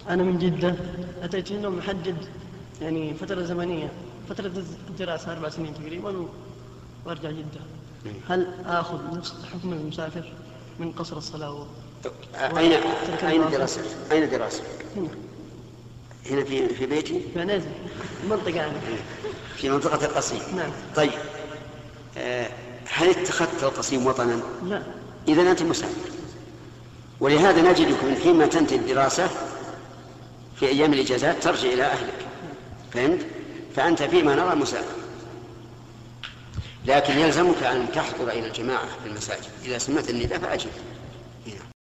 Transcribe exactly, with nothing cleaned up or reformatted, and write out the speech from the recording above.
أنا من جدة، أتيت هنا محدد يعني فترة زمنية، فترة الدراسة أربع سنين تقريبا وأرجع جدة. هل آخذ نفس حكم المسافر من قصر الصلاة و... أين أين دراسة؟ أين دراسة؟ هنا هنا في في بيتي؟ في نازل منطقة أنا في منطقة القصيم. نعم. طيب آه هل اتخذت القصيم وطنا؟ لا. إذا أنت مسافر، ولهذا نجدك من حين ما تنتهي الدراسة في أيام الإجازات ترجع إلى أهلك، فهمت؟ فأنت فيما نرى مسافر، لكن يلزمك أن تحضر إلى الجماعة في المساجد إذا سمعت النداء فأجب.